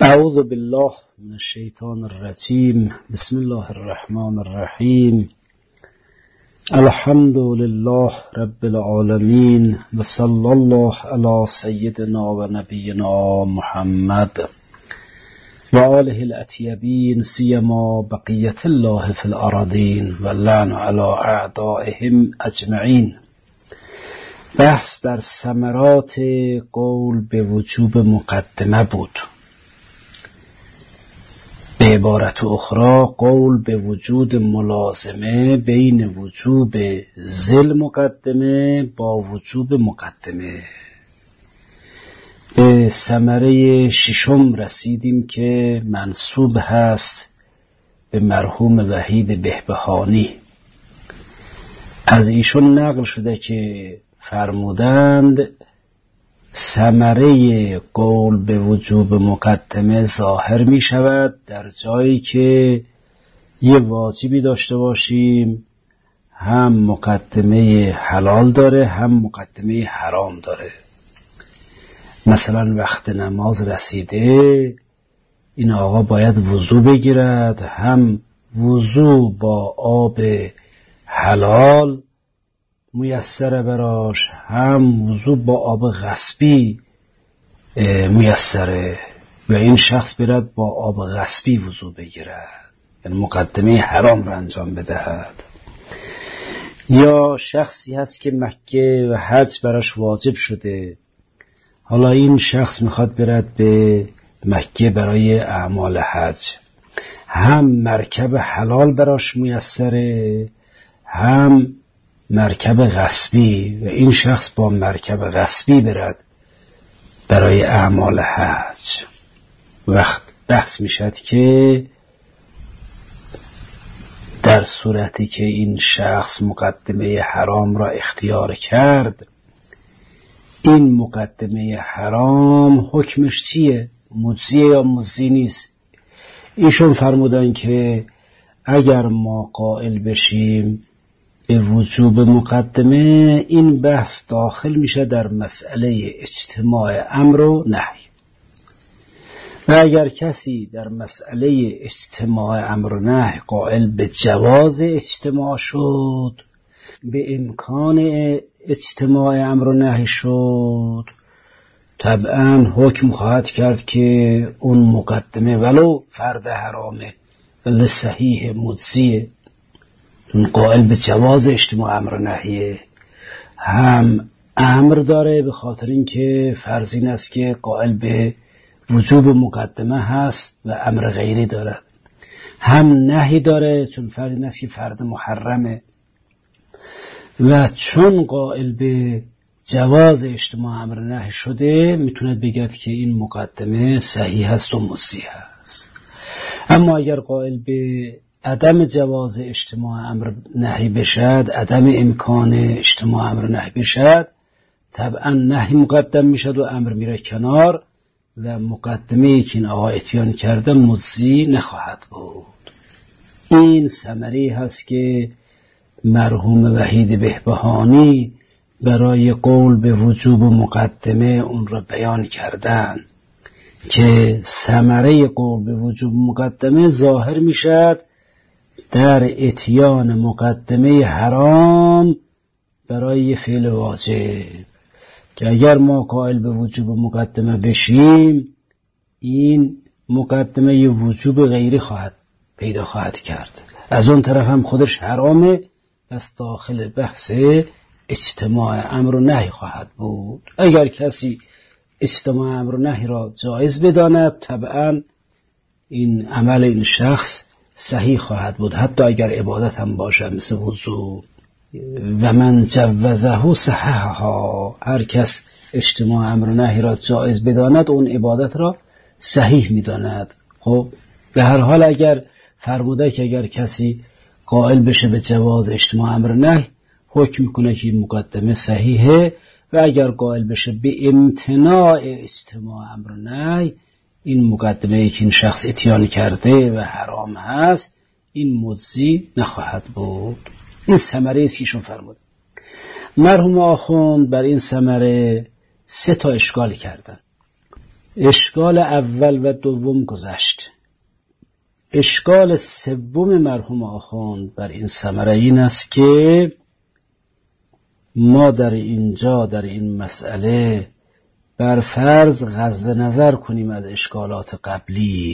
اعوذ بالله من الشیطان الرجیم. بسم الله الرحمن الرحیم. الحمد لله رب العالمین و صلی الله علی سیدنا و نبینا محمد و آله الاطیبین سیما بقیت الله فی الارضین و اللعن علی اعدائهم اجمعین. بحث در ثمرات قول به وجوب مقدمه بود. به عبارت اخرى قول به وجود ملازمه بین وجوب ذل مقدمه با وجوب مقدمه. به ثمره ششم رسیدیم که منسوب هست به مرحوم وحید بهبهانی. از ایشون نقل شده که فرمودند ثمره قول به وجوب مقدمه ظاهر می شود در جایی که یه واجبی داشته باشیم، هم مقدمه حلال داره هم مقدمه حرام داره. مثلا وقت نماز رسیده، این آقا باید وضو بگیرد، هم وضو با آب حلال میسره براش، هم وضو با آب غصبی میسره و این شخص برد با آب غصبی وضو بگیرد، یعنی مقدمه حرام را انجام بدهد. یا شخصی هست که مکه و حج براش واجب شده، حالا این شخص میخواد برد به مکه برای اعمال حج، هم مرکب حلال براش میسره هم مرکب غصبی و این شخص با مرکب غصبی برد برای اعمال حج. وقت بحث میشد که در صورتی که این شخص مقدمه حرام را اختیار کرد، این مقدمه حرام حکمش چیه؟ مجزیه یا مجزی نیست؟ ایشون فرمودن که اگر ما قائل بشیم به وجوب مقدمه، این بحث داخل میشه در مسئله اجتماع امر و نهی. و اگر کسی در مسئله اجتماع امر و نهی قائل به جواز اجتماع شد، به امکان اجتماع امر و نهی شد، طبعا حکم خواهد کرد که اون مقدمه ولو فرد حرامه ولی صحیح مجزیه، اون قائل به جواز اجتماع امر و نهیه، هم امر داره به خاطر اینکه فرض این است که قائل به وجوب مقدمه هست و امر غیری دارد، هم نهی داره چون فرض این است که فرد محرمه و چون قائل به جواز اجتماع امر و نهی شده میتوند بگد که این مقدمه صحیح هست و مجزی هست. اما اگر قائل به عدم جواز اجتماع امر نهی بشد، عدم امکان اجتماع امر نهی بشد، طبعا نهی مقدم میشد و امر میره کنار و مقدمه که این آقا اتیان کرده مجزی نخواهد بود. این ثمره هست که مرحوم وحید بهبهانی برای قول به وجوب مقدمه اون را بیان کردن که ثمره قول به وجوب مقدمه ظاهر میشد در اتیان مقدمه حرام برای فعل واجب، که اگر ما قائل به وجوب مقدمه بشیم، این مقدمه وجوب غیری پیدا خواهد کرد، از اون طرف هم خودش حرامه، پس داخل بحث اجتماع امر و نهی خواهد بود. اگر کسی اجتماع امر و نهی را جایز بداند، طبعا این عمل این شخص صحیح خواهد بود، حتی اگر عبادت هم باشه مثل وضو. و من جوزه صححها، هر کس اجتماع امر و نهی را جایز بداند اون عبادت را صحیح میداند. خب به هر حال اگر فرموده که اگر کسی قائل بشه به جواز اجتماع امر و نهی، حکم میکنه که این مقدمه صحیحه، و اگر قائل بشه به امتناع اجتماع امر و نهی، این مقدمه که این شخص اتیان کرده و حرام هست، این مجزی نخواهد بود. این ثمره است که ایشون فرمود. مرحوم آخوند بر این ثمره 3 اشکال کردن. اشکال اول و دوم گذشت. اشکال سوم مرحوم آخوند بر این ثمره این است که ما در اینجا در این مسئله بر فرض غض نظر کنیم از اشکالات قبلی،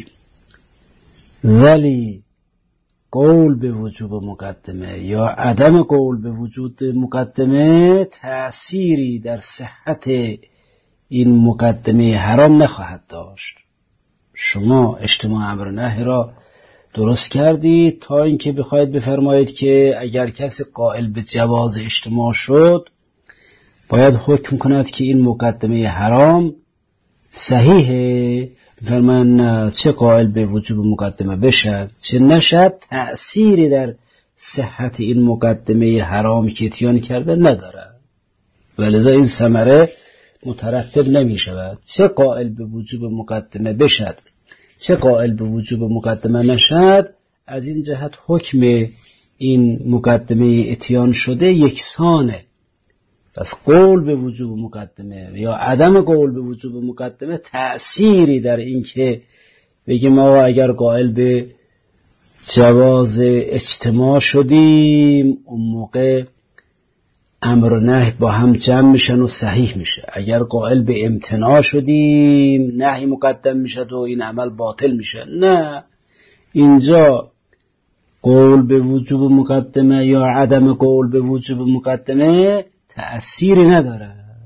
ولی قول به وجوب مقدمه یا عدم قول به وجود مقدمه تأثیری در صحت این مقدمه حرام نخواهد داشت. شما اجتماع امر نهی را درست کردید تا اینکه بخواید بفرمایید که اگر کسی قائل به جواز اجتماع شد باید حکم کند که این مقدمه حرام صحیحه. فرمان نه، چه قائل به وجوب مقدمه بشد چه نشد تأثیری در صحت این مقدمه حرام که اتیان کرده ندارد، ولذا این ثمره مترتب نمی شود. چه قائل به وجوب مقدمه بشد چه قائل به وجوب مقدمه نشد، از این جهت حکم این مقدمه اتیان شده یکسانه. پس قول به وجوب مقدمه یا عدم قول به وجوب مقدمه تأثیری در این که بگیم ما اگر قائل به جواز اجتماع شدیم اون موقع امر و نهی با هم جمع میشن و صحیح میشه، اگر قائل به امتناع شدیم نهی مقدم میشه و این عمل باطل میشه. نه، اینجا قول به وجوب مقدمه یا عدم قول به وجوب مقدمه تأثیری ندارد.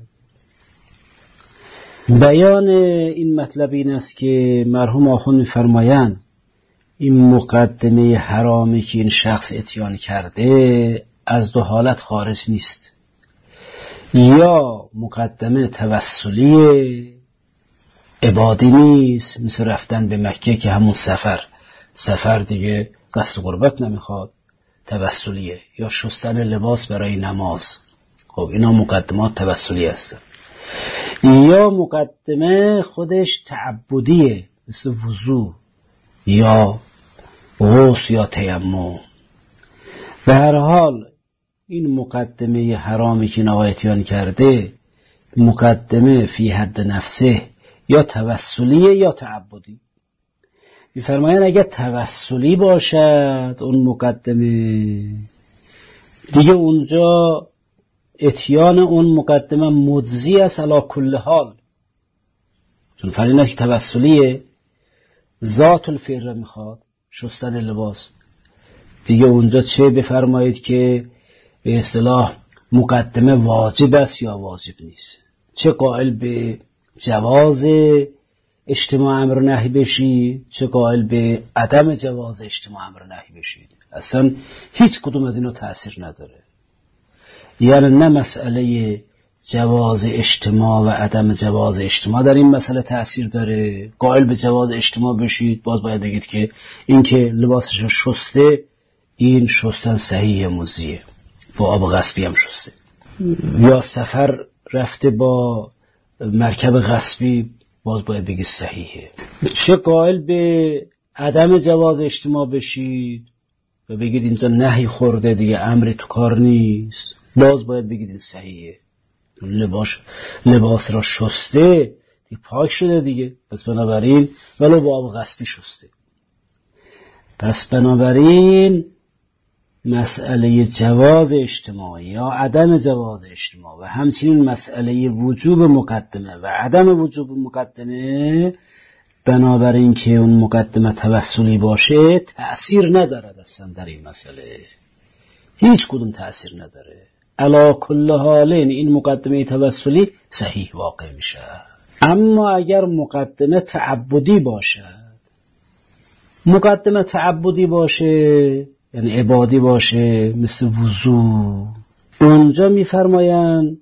بیان این مطلب این است که مرحوم آخوند می‌فرمایند این مقدمه حرامی که این شخص اتیان کرده از دو حالت خارج نیست. یا مقدمه توسلی عبادی نیست، مثل رفتن به مکه که همون سفر دیگه قصد غربت نمیخواد، توسلیه. یا شستن لباس برای نماز، خب اینا مقدمات توسلی هستن. یا مقدمه خودش تعبدیه، مثل وضو یا غسل یا تیمم. به هر حال این مقدمه حرامی که نوایتیان کرده مقدمه فی حد نفسه یا توسلیه یا تعبدی. می‌فرمایند اگر توسلی باشد اون مقدمه دیگه اونجا اتیان اون مقدمه مجزی است علی کل حال، چون فرینه که توسلیه ذات الفعل را میخواد، شستن لباس دیگه اونجا چه بفرمایید که به اصطلاح مقدمه واجب است یا واجب نیست، چه قائل به جواز اجتماع امر نهی بشید چه قائل به عدم جواز اجتماع امر نهی بشید، اصلا هیچ کدوم از اینو تأثیر نداره. یعنی نه مسئله جواز اجتماع و عدم جواز اجتماع در این مسئله تأثیر داره. قائل به جواز اجتماع بشید باز باید بگید که این که لباسش شسته این شستن صحیح مجزیه، با آب غصبی هم شسته. یا سفر رفته با مرکب غصبی باز باید بگید صحیحه. چه قائل به عدم جواز اجتماع بشید و بگید اینجا نهی خورده دیگه امری تو کار نیست، باز باید بگید این صحیحه، لباس را شسته دیگه پاک شده دیگه، پس بنابراین ولو با آب غصبی شسته. پس بنابراین مسئله جواز اجتماع یا عدم جواز اجتماع و همچنین مسئله وجوب مقدمه و عدم وجوب مقدمه بنابراین که اون مقدمه توسلی باشه تأثیر ندارد اصلا در این مسئله، هیچ کدوم تأثیر نداره. علا کل حالین این مقدمه توسلی صحیح واقع میشه. اما اگر مقدمه تعبدی باشد، مقدمه تعبدی باشه یعنی عبادی باشه مثل وضو، اونجا میفرمایند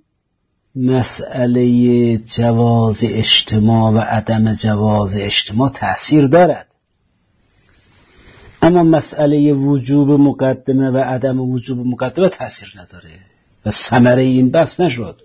مسئله جواز اجتماع و عدم جواز اجتماع تأثیر دارد، اما مسئله وجوب مقدمه و عدم وجوب مقدمه تأثیر نداره و ثمره این بحث نشد.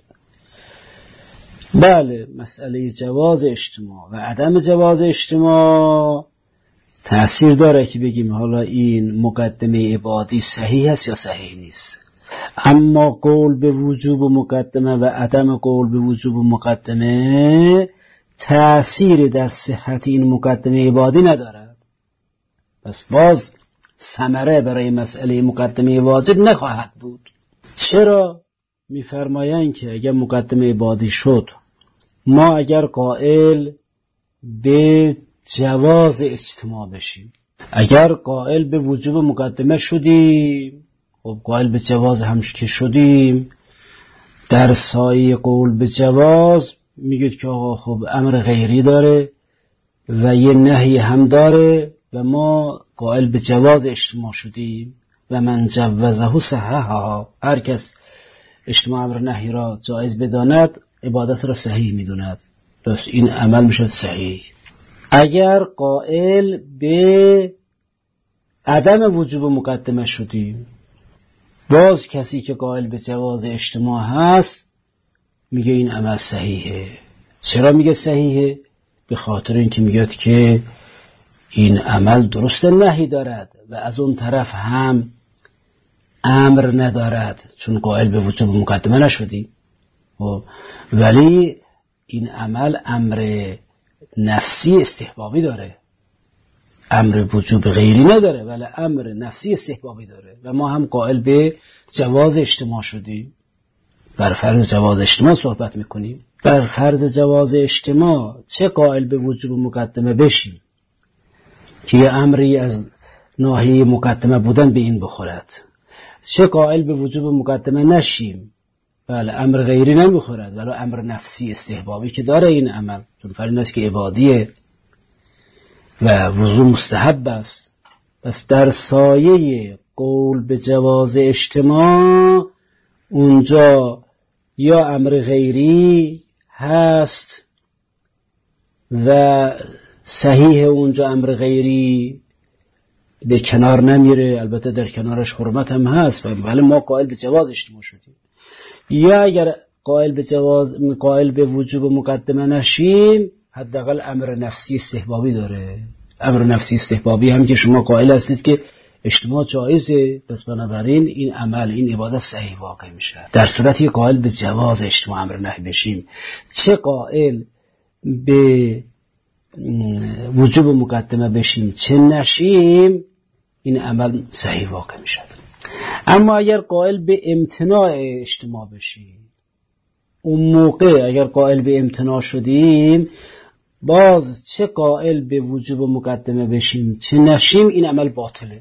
بله مسئله جواز اجتماع و عدم جواز اجتماع تأثیر داره که بگیم حالا این مقدمه عبادی صحیح است یا صحیح نیست، اما قول به وجوب مقدمه و عدم قول به وجوب مقدمه تأثیری در صحت این مقدمه عبادی ندارد، پس باز ثمره برای مسئله مقدمه واجب نخواهد بود. چرا؟ می‌فرمایند که اگر مقدمه عبادی شد، ما اگر قائل به جواز اجتماع بشیم، اگر قائل به وجوب مقدمه شدیم، خب قائل به جواز هم که شدیم، در سایه قول به جواز میگید که آقا خب امر غیری داره و یه نهی هم داره و ما قائل به جواز اجتماع شدیم و من جوزه صححها، هر کس اجتماع امر نهی را جایز بداند عبادت را صحیح میدوند، پس این عمل میشد صحیح. اگر قائل به عدم وجوب مقدمه شدیم، باز کسی که قائل به جواز اجتماع هست میگه این عمل صحیحه. چرا میگه صحیحه؟ به خاطر اینکه میگه که این عمل درست نهی دارد و از اون طرف هم امر ندارد، چون قائل به وجوب مقدمه نشدیم. ولی این عمل امر نفسی استحبابی داره، امر وجوب غیری نداره، ولی امر نفسی استحبابی داره و ما هم قائل به جواز اجتماع شدیم. بر فرض جواز اجتماع صحبت میکنیم. بر فرض جواز اجتماع چه قائل به وجوب مقدمه بشیم که یه امری از ناحیه مقدمه بودن به این بخورد، چه قائل به وجوب مقدمه نشیم، بله امر غیری نمیخورد ولی امر نفسی استحبابی که داره این عمل، چون فرض است که عبادیه و وضو مستحب است. پس در سایه قول به جواز اجتماع اونجا یا امر غیری هست و صحیح اونجا امر غیری به کنار نمیره، البته در کنارش حرمت هم هست ولی ما قائل به جواز اجتماع شدیم. یا اگر قائل به وجوب مقدمه نشیم، حداقل امر نفسی استحبابی داره. امر نفسی استحبابی هم که شما قائل هستید که اجتماع جایزه، پس بنابراین این عمل، این عبادت صحیح واقع میشه. در صورتی قائل به جواز اجتماع امر نهی بشیم، چه قائل به وجوب مقدمه بشیم چه نشیم، این عمل صحیح واقع میشه. اما اگر قائل به امتناع اجتماع بشیم، اون موقع اگر قائل به امتناع شدیم، باز چه قائل به وجوب مقدمه بشیم چه نشیم، این عمل باطله.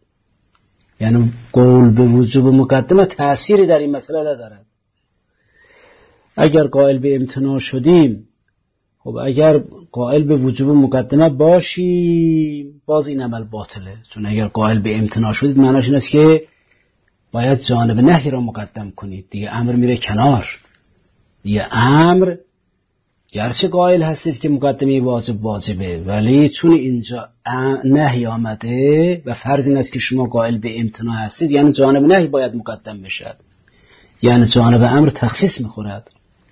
یعنی قول به وجوب مقدمه تأثیری در این مسئله ندارد. اگر قائل به امتناع شدیم، خب اگر قائل به وجوب مقدمه باشیم، باز این عمل باطله، چون اگر قائل به امتناع شدید معناش این است که باید جانب نهی را مقدم کنید، دیگه امر میره کنار. دیگه امر گرچه قائل هستید که مقدمه واجبه، ولی چون اینجا نهی آمده و فرض این است که شما قائل به امتناع هستید، یعنی جانب نهی باید مقدم بشد، یعنی جانب امر تخصیص میخورد.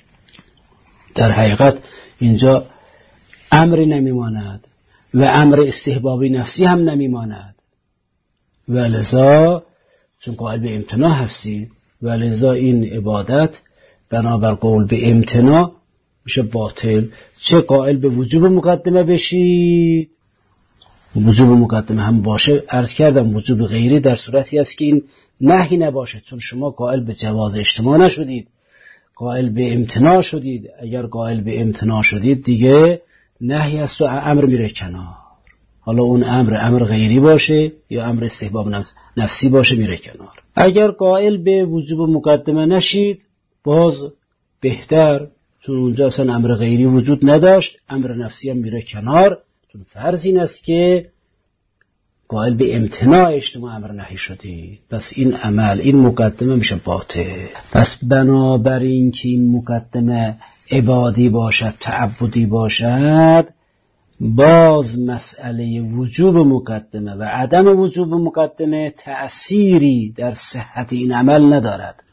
در حقیقت اینجا امری نمیماند و امر استحبابی نفسی هم نمیماند، و لذا چون قائل به امتناع هستید و لذا این عبادت بنابر قول به امتناع میشه باطل. چه قائل به وجوب مقدمه بشید، وجوب مقدمه هم باشه، عرض کردم وجوب غیری در صورتی است که این نهی نباشه، چون شما قائل به جواز اجتماع نشدید، قائل به امتناع شدید. اگر قائل به امتناع شدید دیگه نهی است و امر میره کنار. حالا اون امر غیری باشه یا امر استحباب نفسی باشه میره کنار. اگر قائل به وجوب مقدمه نشید، باز بهتر، چون اونجا اصلا امر غیری وجود نداشت، امر نفسی هم میره کنار، چون فرض این است که قائل به امتناع اجتماع امر نهی شدید، پس این عمل، این مقدمه میشه باطل. پس بنابراین که این مقدمه عبادی باشد، تعبدی باشد، باز مسئله وجوب مقدمه و عدم وجوب مقدمه تأثیری در صحت این عمل ندارد.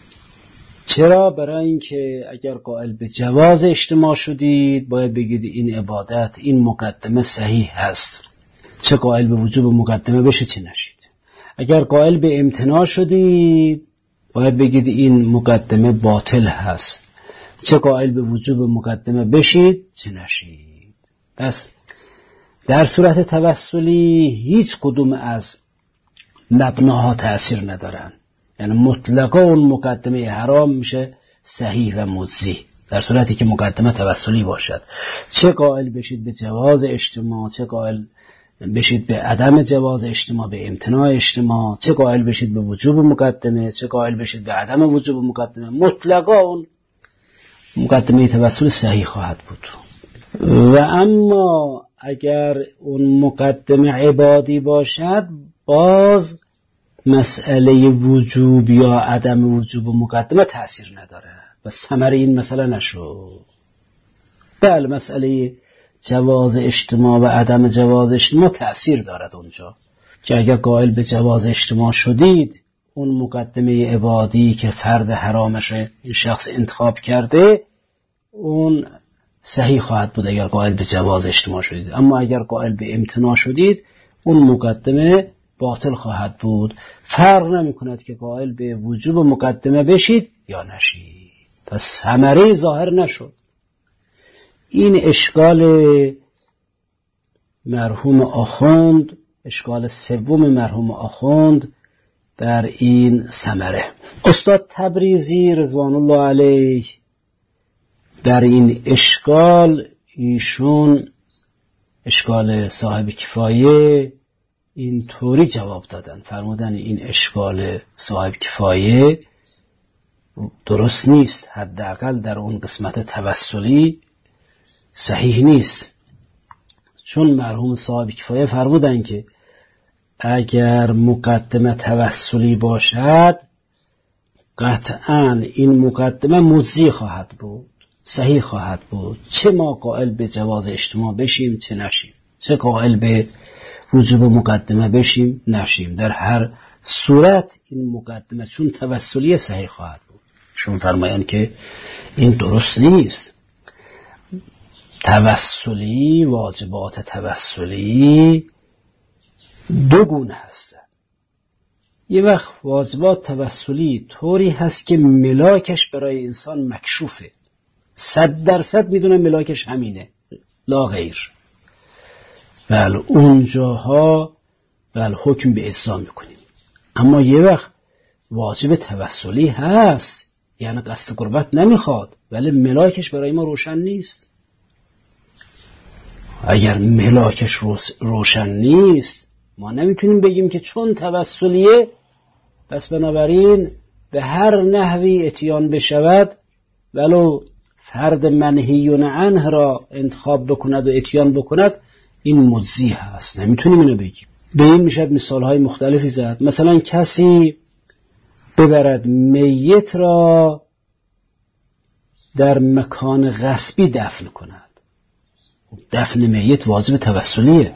چرا؟ برای اینکه اگر قائل به جواز اجتماع شدید، باید بگید این عبادت، این مقدمه صحیح هست، چه قائل به وجوب مقدمه بشه چه نشید. اگر قائل به امتناع شدید، باید بگید این مقدمه باطل هست، چه قائل به وجوب مقدمه بشید چه نشید. پس در صورت توسلی هیچ کدوم از مبناها تأثیر ندارن، یعنی مطلقا اون مقدمه حرام میشه صحیح و مجزی در صورتی که مقدمه توسلی باشد. چه قائل بشید به جواز اجتماع، چه قائل بشید به عدم جواز اجتماع، به امتناع اجتماع، چه قائل بشید به وجوب مقدمه، چه قائل بشید به عدم وجوب مقدمه، مطلقا اون مقدمه توسل صحیح خواهد بود. و اما اگر اون مقدمه عبادی باشد باز مسئله وجوب یا عدم وجوب مقدمه تأثیر نداره و ثمره این مسئله نشد. بله مسئله جواز اجتماع و عدم جواز اجتماع تأثیر دارد اونجا که اگر قائل به جواز اجتماع شدید اون مقدمه عبادی که فرد حرامش این شخص انتخاب کرده اون صحیح خواهد بود اگر قائل به جواز اجتماع شدید، اما اگر قائل به امتناع شدید اون مقدمه باطل خواهد بود. فرق نمی کند که قائل به وجوب مقدمه بشید یا نشید. پس ثمره ظاهر نشد. این اشکال مرحوم آخوند، اشکال سوم مرحوم آخوند بر این ثمره. استاد تبریزی رضوان الله علیه در این اشکال، ایشون اشکال صاحب کفایه، این طوری جواب دادن، فرمودن این اشکال صاحب کفایه درست نیست، حداقل در اون قسمت توسلی صحیح نیست، چون مرحوم صاحب کفایه فرمودن که اگر مقدمه توسلی باشد قطعاً این مقدمه مجزی خواهد بود، صحیح خواهد بود، چه ما قائل به جواز اجتماع بشیم چه نشیم، چه قائل به وجوب مقدمه بشیم نشیم، در هر صورت این مقدمه چون توسلی صحیح خواهد بود. چون فرمایند که این درست نیست. توسلی، واجبات توسلی دو گونه هستند. یه وقت واجبات توسلی طوری هست که ملاکش برای انسان مکشوفه، 100% میدونه ملاکش همینه لا غیر، بله اونجاها بله حکم به اجزا میکنیم. اما یه وقت واجب توسلی هست، یعنی قصد قربت نمیخواد ولی ملاکش برای ما روشن نیست. اگر ملاکش روشن نیست ما نمیتونیم بگیم که چون توسلیه پس بنابراین به هر نحوی اتیان بشود ولو فرد منهی عنه را انتخاب بکند و اتیان بکند این مجزی هست، نمیتونیم اینو بگیم. به این میشد مثالهای مختلفی زد. مثلا کسی ببرد میت را در مکان غصبی دفن کند، دفن میت واجب توسلیه.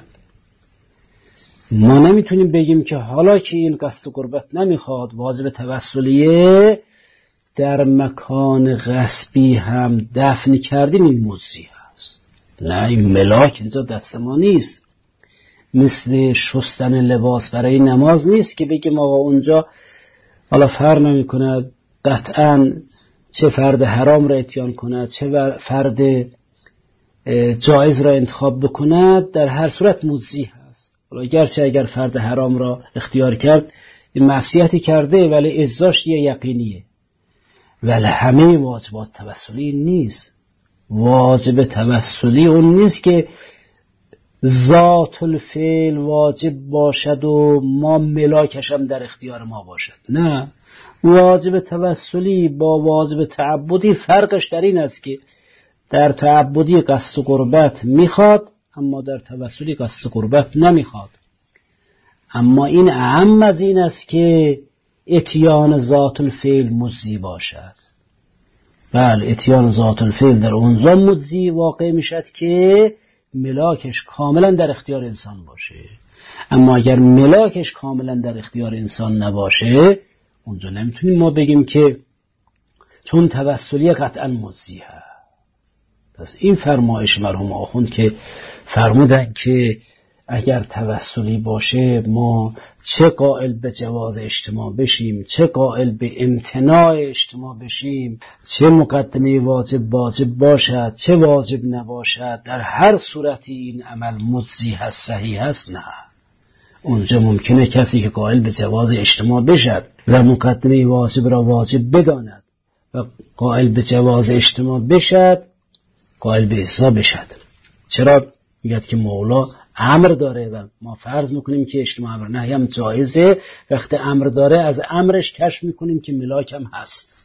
ما نمیتونیم بگیم که حالا که این قصد قربت نمیخواد واجب توسلیه در مکان غصبی هم دفن کردیم این مجزی هست. نه، این ملاک اینجا دست ما نیست، مثل شستن لباس برای نماز نیست که بگیم آقا اونجا حالا فرق نمی کند قطعاً چه فرد حرام را اتیان کند چه فرد جایز را انتخاب بکند در هر صورت مجزی هست. حالا گرچه اگر فرد حرام را اختیار کرد این معصیتی کرده ولی اجزاش یقینیه، ولی همه واجبات توسلی نیست. واجب توسلی اون نیست که ذات الفعل واجب باشد و ما ملاکش هم در اختیار ما باشد. نه، واجب توسلی با واجب تعبدی فرقش در این است که در تعبدی قصد قربت میخواد اما در توسلی قصد قربت نمیخواد. اما این اهم از این است که اتیان ذات الفعل مجزی باشد. بله اتیان ذات الفعل در اونجا مجزی واقع میشد که ملاکش کاملا در اختیار انسان باشه. اما اگر ملاکش کاملا در اختیار انسان نباشه اونجا نمیتونیم ما بگیم که چون توسلی قطعا مجزی هست. پس این فرمایش مرحوم آخوند که فرمودن که اگر توسلی باشه ما چه قائل به جواز اجتماع بشیم، چه قائل به امتناع اجتماع بشیم، چه مقدمه واجب باشد، چه واجب نباشد، در هر صورتی این عمل مجزی هست، صحیح هست؟ نه. اونجا ممکنه کسی که قائل به جواز اجتماع بشد و مقدمه واجب را واجب بداند و قائل به جواز اجتماع بشد قائل به اجزا بشد. چرا؟ میگه که مولا امر داره و ما فرض میکنیم که اجتماع امر نهی هم جایزه. وقتی امر داره از امرش کشف میکنیم که ملاک هم هست.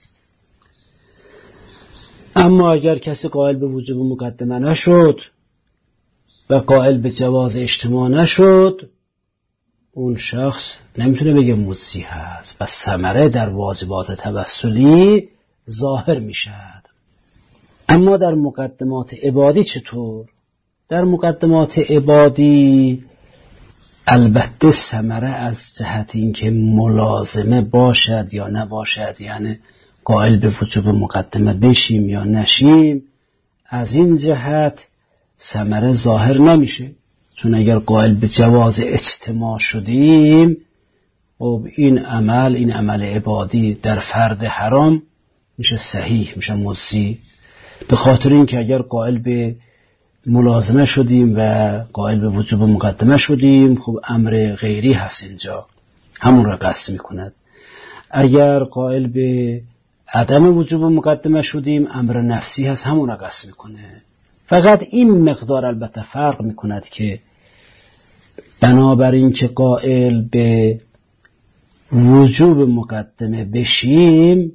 اما اگر کسی قائل به وجوب مقدمه نشد و قائل به جواز اجتماع نشد، اون شخص نمیتونه بگه مجزی هست و ثمره در واجبات توسلی ظاهر میشد. اما در مقدمات عبادی چطور؟ در مقدمات عبادی البته ثمره از جهت اینکه ملازمه باشد یا نباشد، یعنی قائل به وجوب مقدمه بشیم یا نشیم، از این جهت ثمره ظاهر نمیشه. چون اگر قائل به جواز اجتماع شدیم، این عمل عبادی در فرد حرام میشه صحیح، میشه مجزی. به خاطر اینکه اگر قائل به ملازمه شدیم و قائل به وجوب مقدمه شدیم، خب امر غیری هست اینجا، همون را قصد میکند. اگر قائل به عدم وجوب مقدمه شدیم، امر نفسی هست، همون را قصد میکنه. فقط این مقدار البته فرق میکند که بنابراین که قائل به وجوب مقدمه بشیم،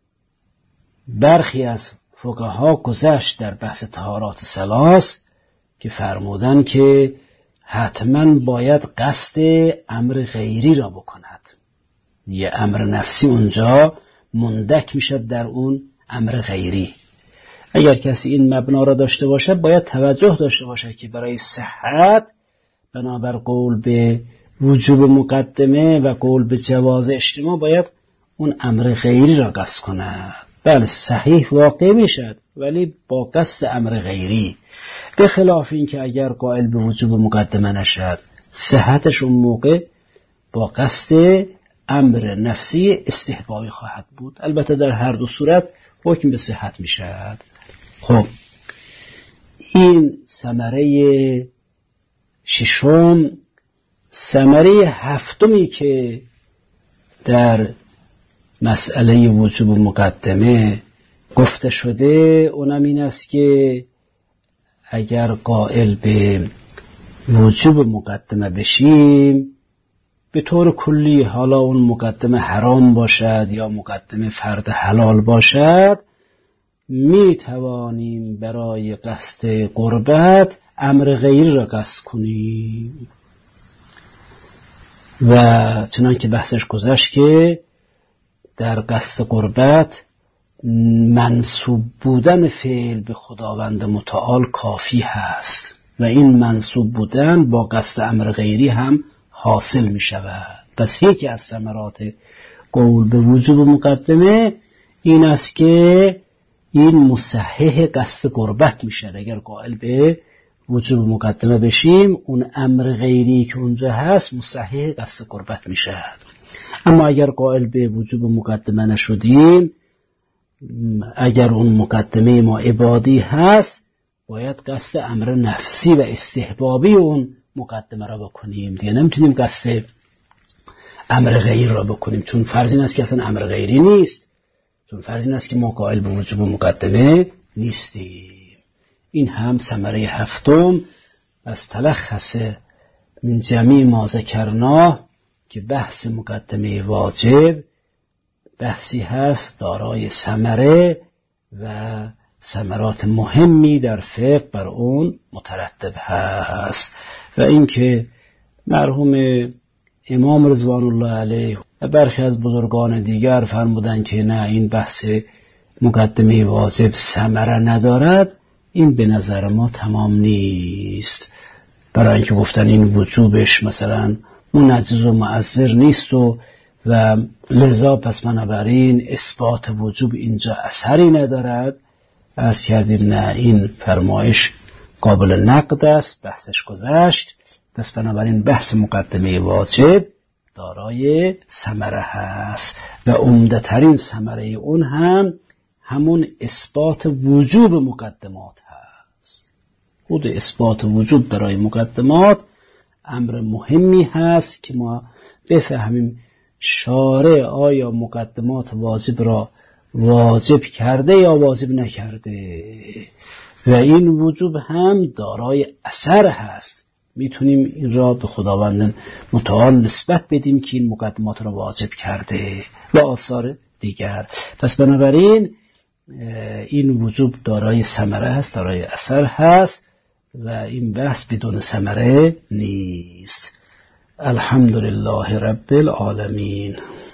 برخی از فقها گذشت در بحث طهارات ثلاث که فرمودن که حتما باید قصد امر غیری را بکند. یه امر نفسی اونجا مندک میشد در اون امر غیری. اگر کسی این مبنا را داشته باشه باید توجه داشته باشه که برای صحت بنابر قول به وجوب مقدمه و قول به جواز اجتماع باید اون امر غیری را قصد کند. بله صحیح واقع میشد ولی با قصد امر غیری، به خلاف این که اگر قائل به وجوب مقدمه نشد صحتش اون موقع با قصد امر نفسی استحبابی خواهد بود. البته در هر دو صورت حکم به صحت میشد. خب این ثمره ششم. ثمره هفتمی که در مسئله وجوب مقدمه گفته شده اونم این است که اگر قائل به وجوب مقدمه بشیم، به طور کلی حالا اون مقدمه حرام باشد یا مقدمه فرد حلال باشد، می توانیم برای قصد قربت امر غیر را قصد کنیم. و چنانکه بحثش گذشت که در قصد قربت منسوب بودن فعل به خداوند متعال کافی هست و این منسوب بودن با قصد امر غیری هم حاصل می شود. پس یکی از ثمرات قول به وجوب مقدمه این است که این مصحح قصد قربت می شود. اگر قائل به وجوب مقدمه بشیم، اون امر غیری که اونجا هست مصحح قصد قربت می شود. اما اگر قائل به وجوب مقدمه نشدیم، اگر اون مقدمه ما عبادی هست، باید قصد امر نفسی و استحبابی اون مقدمه را بکنیم. دیگه نمیتونیم قصد امر غیر را بکنیم، چون فرض این است که اصلا امر غیری نیست، چون فرض این است که ما قائل به وجوب مقدمه نیستیم. این هم ثمره هفتم از تلخص من جمیع ما ذکرناه که بحث مقدمه واجب بحثی هست دارای ثمره و ثمرات مهمی در فقه بر اون مترتب هست. و اینکه مرحوم امام رضوان الله علیه و برخی از بزرگان دیگر فرمودند که نه، این بحث مقدمه واجب ثمره ندارد، این به نظر ما تمام نیست. برای اینکه گفتن این وجوبش مثلا منجز و معذر نیست و لذا پس بنابراین اثبات وجوب اینجا اثری ندارد. عرض کردیم نه، این فرمایش قابل نقد است، بحثش گذشت پس بنابراین بحث مقدمه واجب دارای ثمره هست و عمده‌ترین ثمره اون هم همون اثبات وجوب مقدمات هست. خود اثبات وجوب برای مقدمات امر مهمی هست که ما بفهمیم شارع آیا مقدمات واجب را واجب کرده یا واجب نکرده و این وجوب هم دارای اثر هست. میتونیم این را به خداوند متعال نسبت بدیم که این مقدمات را واجب کرده و آثار دیگر. پس بنابراین این وجوب دارای ثمره هست، دارای اثر هست و این بحث بدون ثمره نیست. الحمدلله رب العالمین.